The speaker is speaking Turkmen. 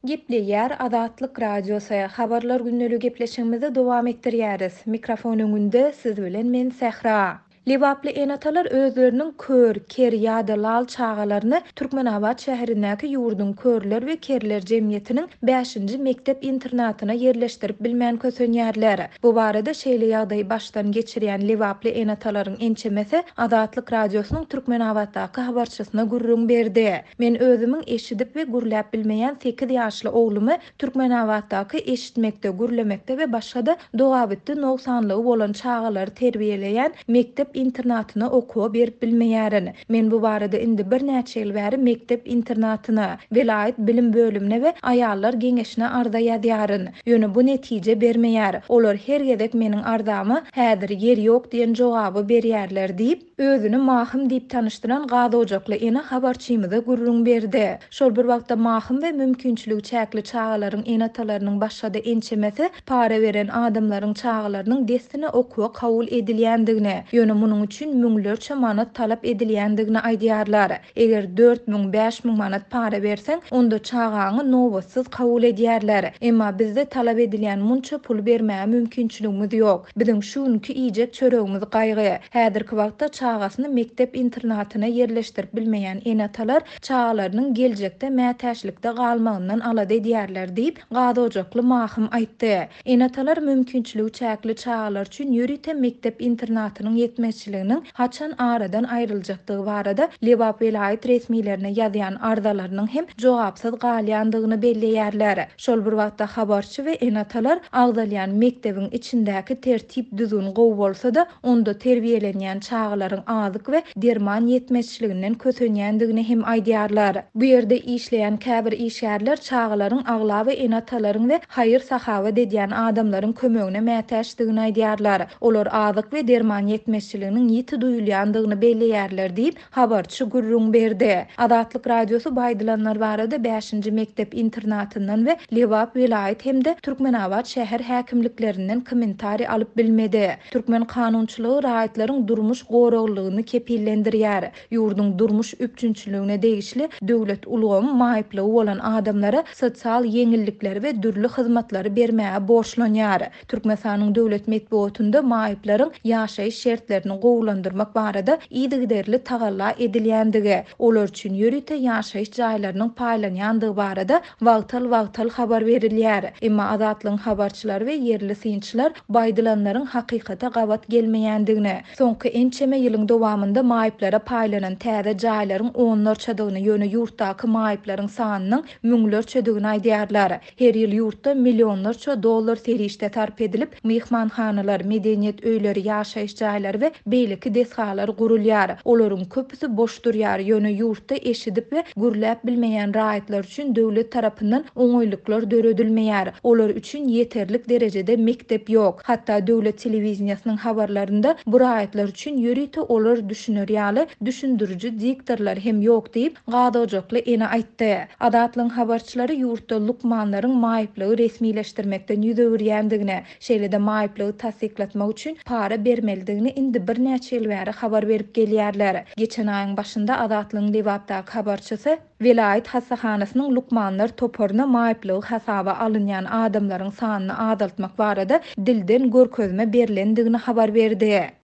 Gepleýär Azatlyk radiosu habarlar günnäli gepleşigimizi dowam etdirýäris. Mikrofon öňünde siz bilen men Sähra. Liwaply enatalar özleriniň kör, ker ýa-da lal çağalaryny Türkmenabad şäherindäki ýurdun körler we kerler jemgyýetiniň 5-nji mektep internatyna yerleşdirip bilmän kösenýärler. Bu barada şeýle ýagdaý başdan geçirýän Liwaply enatalaryň ençemesi Azatlyk radiosynyň Türkmenabaddaky habarçysyna gurrun berdi. Men özümiň eşidip we gurläp bilmeýän 8 ýaşly oglumy Türkmenabaddaky eşitmekde, gurlemekde we başga-da dogabitde noksanlygy bolan çağalary terbiýeleýän mektep internatyna okuwa berip bilmeýärin. Men bu barada indi bir näçe ýyl bäri mektep internatyna, vilayet bilim bölümine we aýallar geňeşine arda ýazýaryn. Ýöne bu netije bermeýär. Olar her gezek meniň ardamy häzir yer ýok diýen jogaby berýärler diýip özüni mahym diýip tanyşdyran Gazy Ojakly ene habarçymyza gurrun berdi. Şol bir wagtda mahym we mümkinçiligi çäkli çağalaryň enatalarynyň başga-da ençemesi para beren adamlaryň çağalarynyň destine okuwa kabul edilýändigine, ýöne munyň üçin müňlerçe manat talap edilýändigine aýdýarlar. Eger 4000-5000 manat para berseň, onda çağaňy nowatsız kabul edýärler. Emma bizde talap edilýän munça pul bermäge mümkinçiligimiz ýok. Biziň şuňky ijek çöregimiz gaýgy. Häzirki wagtda çağasyny mektep internatyna yerleşdirip bilmeýän enatalar çağalarynyň geljekde mätäçlikde galmagyndan alady edýärler diýip Gazy Ojakly mahym aýtdy. Enatalar mümkinçiligi çäkli çağalar üçin ýörite mektep internatynyň yetmezçiliginiň haçan aradan aýryljakdygy barada Liwap vilayet resmilerine ýazýan ardalarynyň hem jogapsyz galýandygyny belleýärler. Şol bir wagtda habarçy we enatalar agdalýan mektebiň içindäki tertip düzgün gowy bolsa-da onda terbiýelenýän çağalaryň azyk we derman yetmezçiliginden kösenýändigini hem aýdýarlar. Bu ýerde işleýän käbir işgärler çağalaryň agla we enatalaryň we haýyr sahawa edýän adamlaryň kömegine mätäçdigini aýdýarlar. Olar azyk we derman yetmezçiliginiň ýiti duýulýandygyny belleýärler diýip habarçy gurrun berdi. Azatlyk radiosu baýdylanlar barada 5-nji mektep internatyndan we Liwap vilayet hemde Türkmenabad şäher häkimliklerinden kommentari alyp bilmedi. Türkmen kanunçylygy raýatlaryň durmuş goraglygyny kepillendirýär. Ýurdun durmuş üpçünçiligine degişli döwlet ulgamy maýyplygy bolan adamlara sosial ýeňillikler we dürli hyzmatlary bermäge borçlanýar. Türkmenistanyň döwlet medeniýetinde maýyplaryň ýaşaýyş şertlerini gowlandyrmak barada ýygyderli tagalla edilýändigi, olar üçin ýörite ýaşaýyş jaýlarynyň paýlanýandygy barada wagtal habar berilýär. Emma azatlyň habarçylary we ýerli synçylar baýdylanlaryň hakykata gabat gelmeýändigini, soňky ençeme ýylyň dowamında maýyplara paýlanan täze jaýlaryň onlarçadygyny, ýöne ýurtdaky maýyplaryň sanynyň müňlerçedigini aýdýarlar. Her ýyl ýurtda millionlarça dollar serişde tarp edilip, myhmanhanalar, medeniýet öýleri, ýaşaýyş jaýlary we beýleki desgalar gurulýar. Olaryň köpüsi boş durýar, ýöne ýurtda eşidip we gurläp bilmeýän raýatlar üçin döwlet tarapyndan oňoýlyklar döredilmeýär. Olar üçin ýeterlik derejede mektep ýok. Hatda döwlet telewizionynyň habarlarynda bu raýatlar üçin ýörite olar düşünür ýaly düşündürüji diktorlar hem ýok diýip Gazy Ojakly ene aýtdy. Azatlyň habarçylary ýurtda lukmanlaryň maýyplygy resmileşdirmekden ýüzegirýändigine, şeýle-de maýyplygy tasdiklatmak üçin para bermelidigini indi bir näçe ýyl bäri habar berip gelýärler. Geçen aýyň başynda Azatlyň Liwapdaky habarçysy vilayet hasahanasynyň lukmanlar toporuna maýyplygy hasaba alynýan adamlaryň sanyny azaltmak barada dilden görkezme berilendigini habar berdi.